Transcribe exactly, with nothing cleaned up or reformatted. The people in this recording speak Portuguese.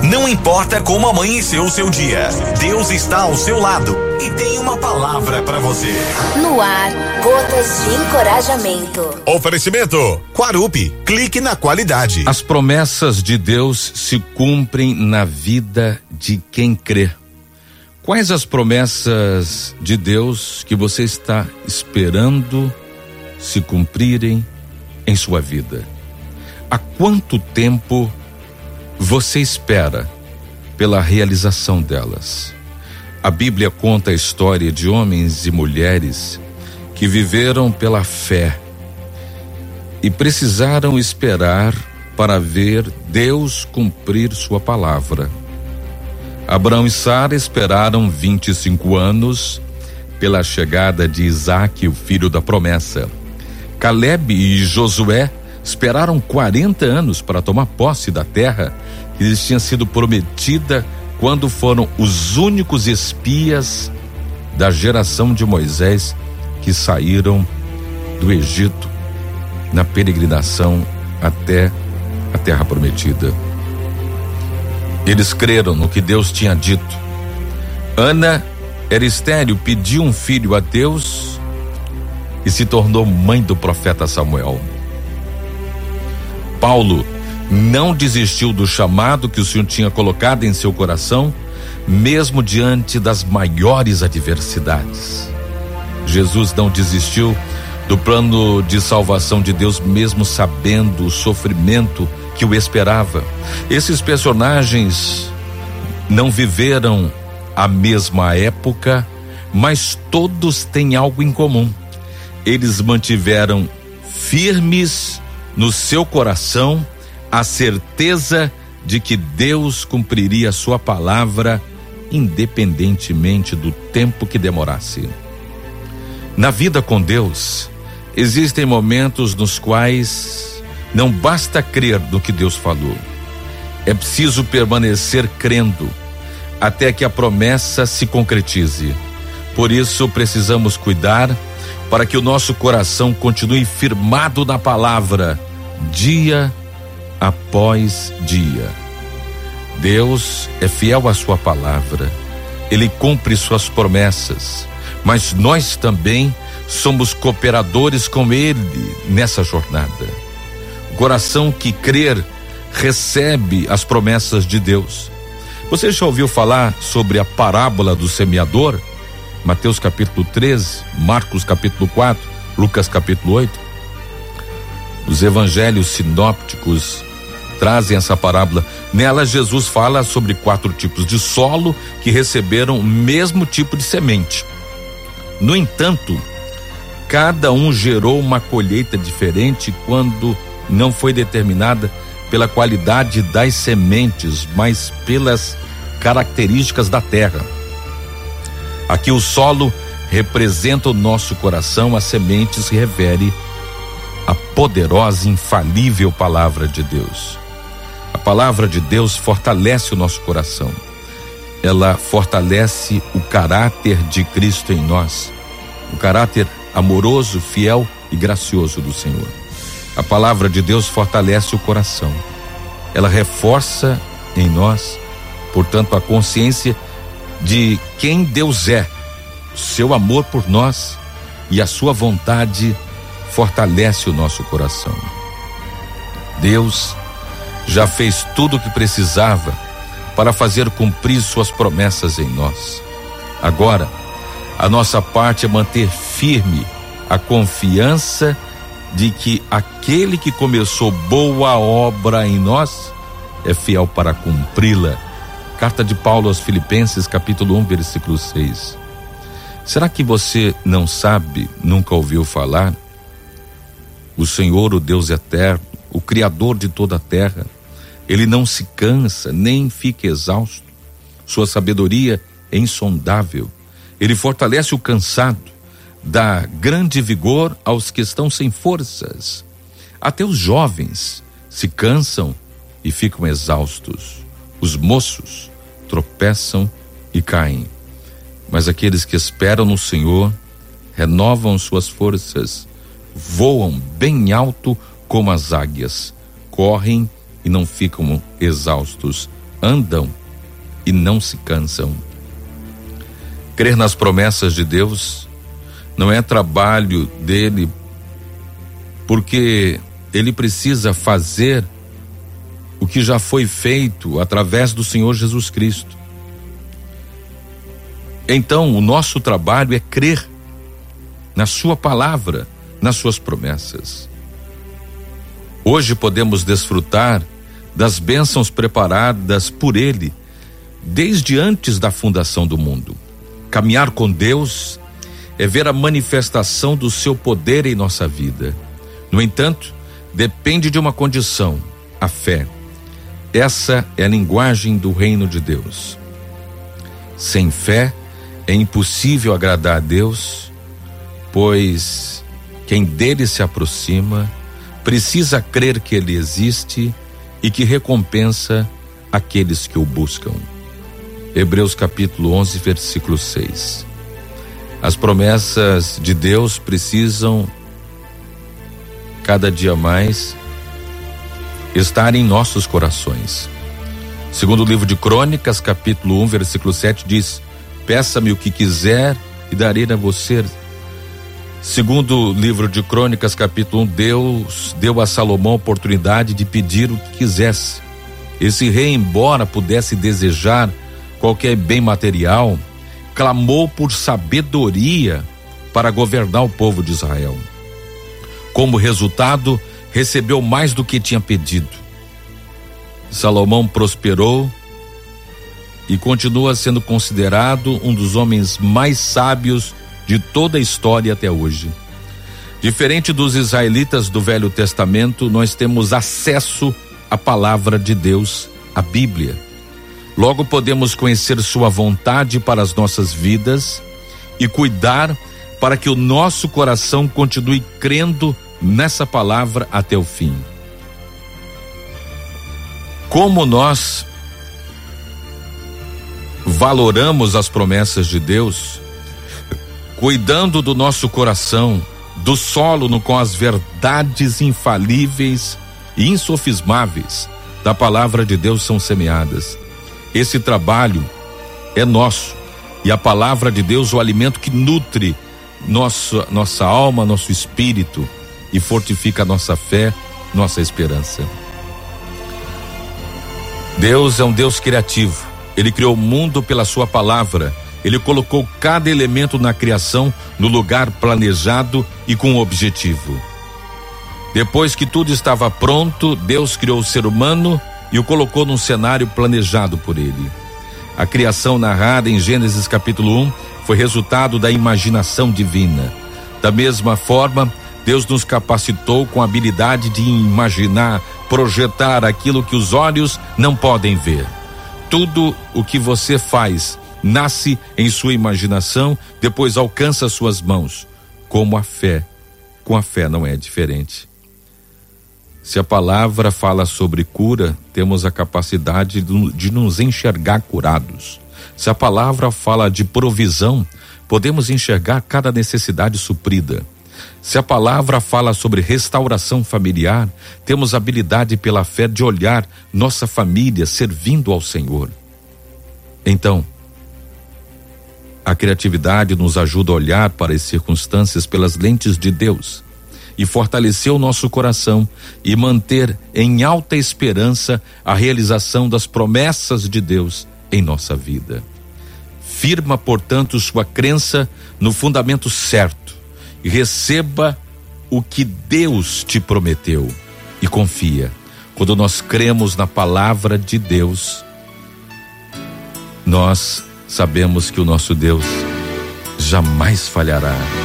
Não importa como amanheceu o seu dia, Deus está ao seu lado e tem uma palavra para você. No ar, gotas de encorajamento. Oferecimento Quarupi, clique na qualidade. As promessas de Deus se cumprem na vida de quem crê. Quais as promessas de Deus que você está esperando se cumprirem em sua vida? Há quanto tempo você espera pela realização delas? A Bíblia conta a história de homens e mulheres que viveram pela fé e precisaram esperar para ver Deus cumprir sua palavra. Abraão e Sara esperaram vinte e cinco anos pela chegada de Isaque, o filho da promessa. Caleb e Josué esperaram quarenta anos para tomar posse da terra que lhes tinha sido prometida quando foram os únicos espias da geração de Moisés que saíram do Egito na peregrinação até a terra prometida. Eles creram no que Deus tinha dito. Ana era estéril, pediu um filho a Deus e se tornou mãe do profeta Samuel. Paulo não desistiu do chamado que o Senhor tinha colocado em seu coração, mesmo diante das maiores adversidades. Jesus não desistiu do plano de salvação de Deus, mesmo sabendo o sofrimento que o esperava. Esses personagens não viveram a mesma época, mas todos têm algo em comum. Eles mantiveram firmes no seu coração a certeza de que Deus cumpriria a sua palavra, independentemente do tempo que demorasse. Na vida com Deus, existem momentos nos quais não basta crer no que Deus falou. É preciso permanecer crendo até que a promessa se concretize. Por isso, precisamos cuidar para que o nosso coração continue firmado na palavra, dia após dia. Deus é fiel à sua palavra, Ele cumpre suas promessas, mas nós também somos cooperadores com Ele nessa jornada. O coração que crer recebe as promessas de Deus. Você já ouviu falar sobre a parábola do semeador? Mateus capítulo treze, Marcos capítulo quatro, Lucas capítulo oito. Os evangelhos sinópticos trazem essa parábola. Nela, Jesus fala sobre quatro tipos de solo que receberam o mesmo tipo de semente. No entanto, cada um gerou uma colheita diferente quando não foi determinada pela qualidade das sementes, mas pelas características da terra. Aqui o solo representa o nosso coração, as sementes refere a poderosa e infalível palavra de Deus. A palavra de Deus fortalece o nosso coração. Ela fortalece o caráter de Cristo em nós, o caráter amoroso, fiel e gracioso do Senhor. A palavra de Deus fortalece o coração. Ela reforça em nós, portanto, a consciência de quem Deus é, seu amor por nós e a sua vontade fortalece o nosso coração. Deus já fez tudo o que precisava para fazer cumprir suas promessas em nós. Agora, a nossa parte é manter firme a confiança de que aquele que começou boa obra em nós é fiel para cumpri-la. Carta de Paulo aos Filipenses, capítulo um, versículo seis. Será que você não sabe, nunca ouviu falar? O Senhor, o Deus eterno, o Criador de toda a terra, Ele não se cansa, nem fica exausto. Sua sabedoria é insondável. Ele fortalece o cansado, dá grande vigor aos que estão sem forças. Até os jovens se cansam e ficam exaustos. Os moços tropeçam e caem. Mas aqueles que esperam no Senhor renovam suas forças, voam bem alto como as águias, correm e não ficam exaustos, andam e não se cansam. Crer nas promessas de Deus não é trabalho dele, porque ele precisa fazer o que já foi feito através do Senhor Jesus Cristo. Então, o nosso trabalho é crer na sua palavra, nas suas promessas. Hoje podemos desfrutar das bênçãos preparadas por Ele desde antes da fundação do mundo. Caminhar com Deus é ver a manifestação do seu poder em nossa vida. No entanto, depende de uma condição: a fé. Essa é a linguagem do reino de Deus. Sem fé é impossível agradar a Deus, pois quem dele se aproxima precisa crer que ele existe e que recompensa aqueles que o buscam. Hebreus capítulo onze, versículo seis. As promessas de Deus precisam cada dia mais estar em nossos corações. Segundo o livro de Crônicas, capítulo um, versículo sete, diz: peça-me o que quiser e darei a você. Segundo o livro de Crônicas, capítulo um, Deus deu a Salomão a oportunidade de pedir o que quisesse. Esse rei, embora pudesse desejar qualquer bem material, clamou por sabedoria para governar o povo de Israel. Como resultado, recebeu mais do que tinha pedido. Salomão prosperou e continua sendo considerado um dos homens mais sábios de toda a história até hoje. Diferente dos israelitas do Velho Testamento, nós temos acesso à palavra de Deus, a Bíblia. Logo podemos conhecer sua vontade para as nossas vidas e cuidar para que o nosso coração continue crendo nessa palavra até o fim. Como nós valoramos as promessas de Deus, cuidando do nosso coração, do solo no qual as verdades infalíveis e insofismáveis da palavra de Deus são semeadas. Esse trabalho é nosso, e a palavra de Deus, o alimento que nutre nossa, nossa alma, nosso espírito e fortifica a nossa fé, nossa esperança. Deus é um Deus criativo. Ele criou o mundo pela sua palavra. Ele colocou cada elemento na criação no lugar planejado e com um objetivo. Depois que tudo estava pronto, Deus criou o ser humano e o colocou num cenário planejado por ele. A criação narrada em Gênesis capítulo um foi resultado da imaginação divina. Da mesma forma, Deus nos capacitou com a habilidade de imaginar, projetar aquilo que os olhos não podem ver. Tudo o que você faz nasce em sua imaginação, depois alcança suas mãos. Como a fé, com a fé não é diferente. Se a palavra fala sobre cura, temos a capacidade de nos enxergar curados. Se a palavra fala de provisão, podemos enxergar cada necessidade suprida. Se a palavra fala sobre restauração familiar, temos a habilidade pela fé de olhar nossa família servindo ao Senhor. Então, a criatividade nos ajuda a olhar para as circunstâncias pelas lentes de Deus e fortalecer o nosso coração e manter em alta esperança a realização das promessas de Deus em nossa vida. Firma, portanto, sua crença no fundamento certo e receba o que Deus te prometeu e confia. Quando nós cremos na palavra de Deus, nós sabemos que o nosso Deus jamais falhará.